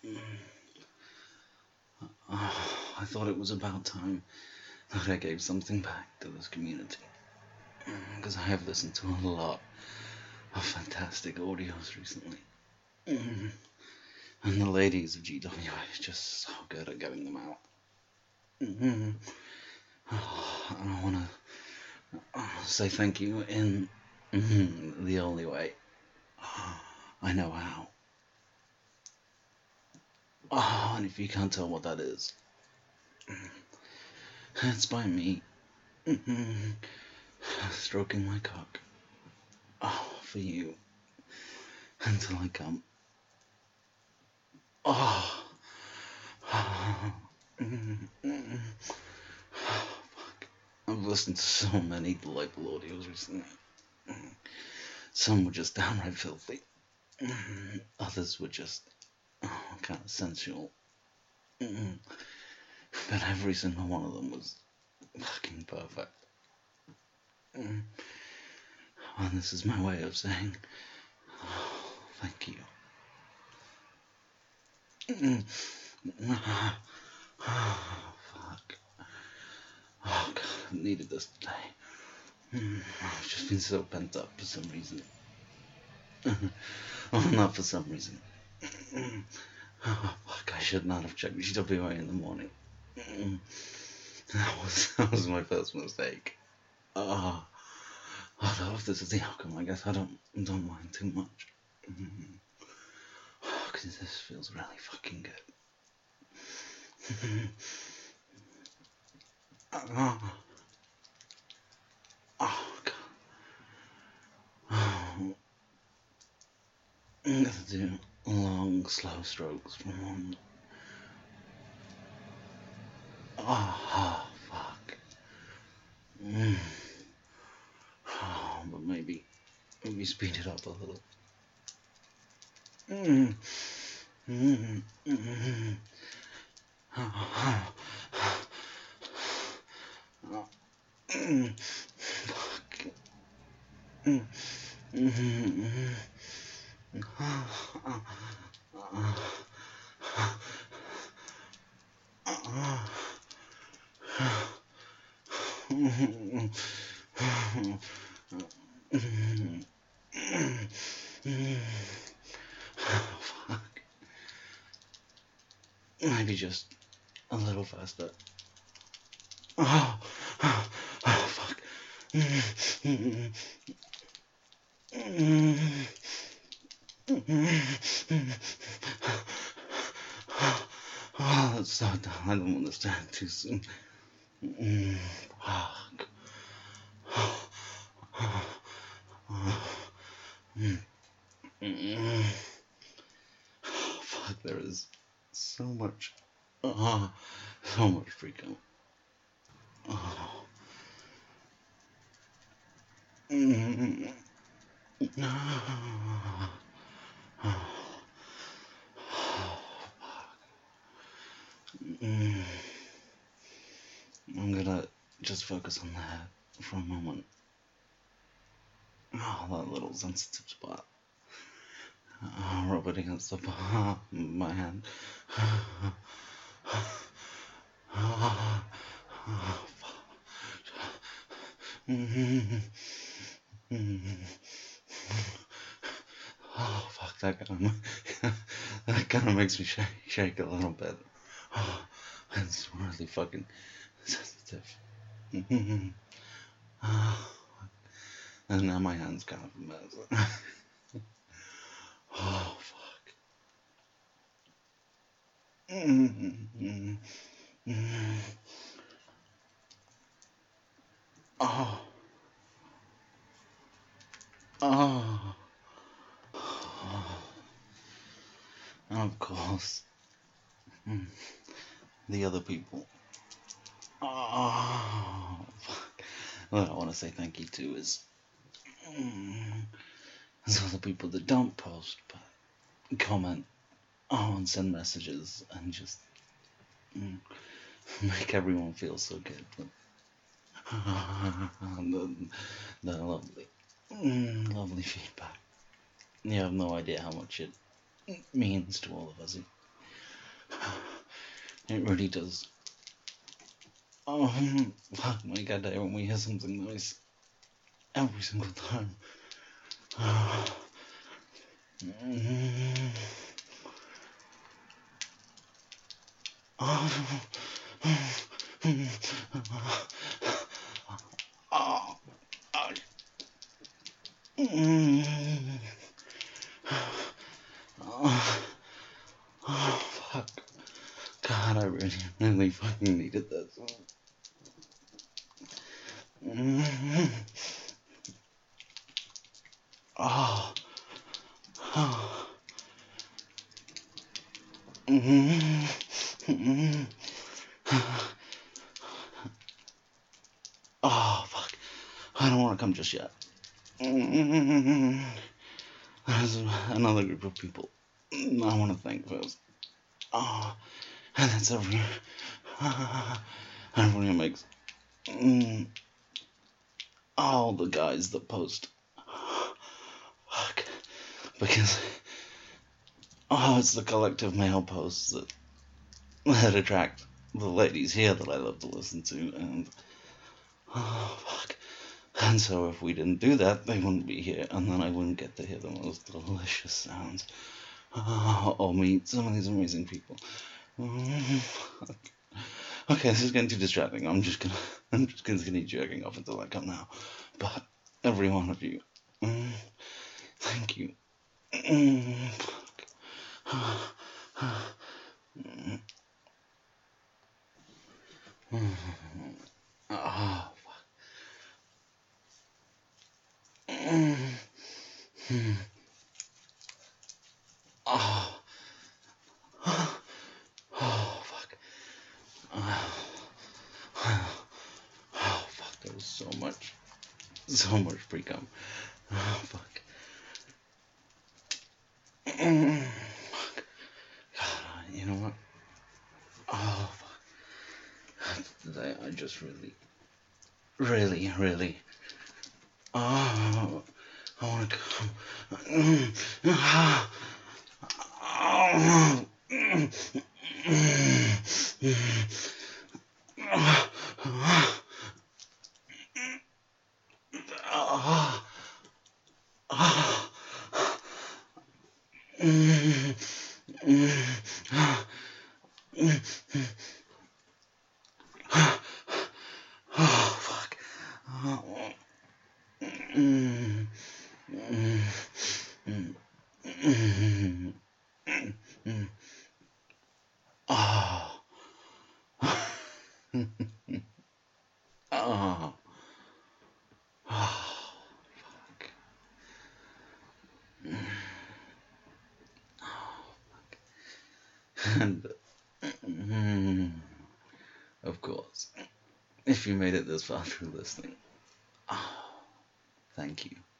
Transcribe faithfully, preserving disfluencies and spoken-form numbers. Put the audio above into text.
Oh, I thought it was about time that I gave something back to this community. Because I have listened to a lot of fantastic audios recently. And the ladies of G W are just so good at getting them out. Oh, I want to say thank you in the only way I know how. Oh, and if you can't tell what that is, it's by me stroking my cock. Oh, for you until I come. Oh. Fuck. I've listened to so many delightful audios recently. Some were just downright filthy. Others were just oh, kind of sensual. But every single one of them was fucking perfect. And this is my way of saying oh, thank you. Oh, fuck. Oh, God, I needed this today. I've just been so pent up for some reason. Well, not for some reason. Oh, fuck, I should not have checked G W A in the morning. That was, that was my first mistake. Oh, although if this is the outcome, I guess I don't, don't mind too much. Because this feels really fucking good. Oh, oh, God. Oh, I'm gonna do long, slow strokes from one. Oh, fuck. Mm. Oh, but maybe, maybe speed it up a little. Mm. Mm. Mm. Oh, oh. Mm. Fuck. Mm. Mm. Oh, oh, oh. Fuck. Maybe just a little faster. Oh, oh, oh fuck. Oh, let's start down. I don't want to stand too soon. Fuck. Fuck, there is so much. Oh, so much freaking. Oh. I'm gonna just focus on that for a moment. Oh, that little sensitive spot. Oh, rub it against the palm of my hand. Oh, oh fuck, that kind of that kind of makes me shake, shake a little bit. Oh, it's really fucking sensitive. Oh, and now my hand's kind of a mess. Oh fuck. Oh. Oh. And of course, the other people. Oh, fuck. What I want to say thank you to is there's other people that don't post but comment, oh, and send messages and just mm, make everyone feel so good. But, the, the lovely, mm, lovely feedback. You have no idea how much it means to all of us. It really does. Oh, fuck my god, when we hear something nice every single time. Oh, oh, oh, oh, fuck. God, I really, really fucking needed this. Oh, oh. Oh, fuck. I don't want to come just yet. There's another group of people I want to thank first. Oh, and that's every, everyone who makes mm, all the guys that post. Fuck. Because, oh, it's the collective male posts that, that attract the ladies here that I love to listen to, and, oh, fuck. And so if we didn't do that, they wouldn't be here, and then I wouldn't get to hear the most delicious sounds. Oh, or meet some of these amazing people. Mm, fuck. Okay, this is getting too distracting. I'm just gonna, I'm just gonna continue jerking off until I come now. But every one of you, mm, thank you. Mm, fuck. Mm, mm, oh, fuck. Mm, mm, oh, oh, fuck. Oh, oh, fuck. There was so much, so much pre-cum. Oh, fuck. Mm, fuck. God, you know what? Oh, fuck. Today I just really, really, really. Oh, I want to come. Oh, fuck. Oh. Oh. Oh. Fuck. And, mm, of course, if you made it this far through listening, oh, thank you.